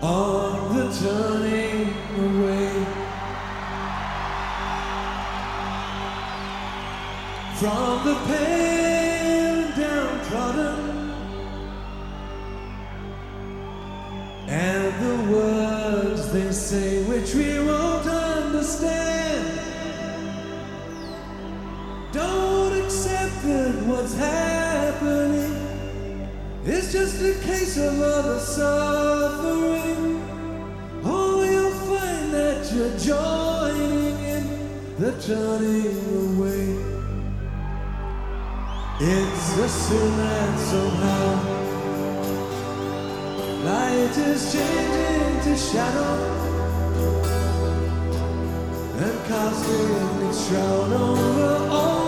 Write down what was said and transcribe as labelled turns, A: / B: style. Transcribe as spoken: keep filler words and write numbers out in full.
A: on the turning away from the pale and downtrodden, and the words they say which we won't understand. Don't accept that what's happening it's just a case of other suffering. Oh, you'll find that you're joining in the turning away. It's a sin that somehow light is changing to shadow and casting its shroud over all.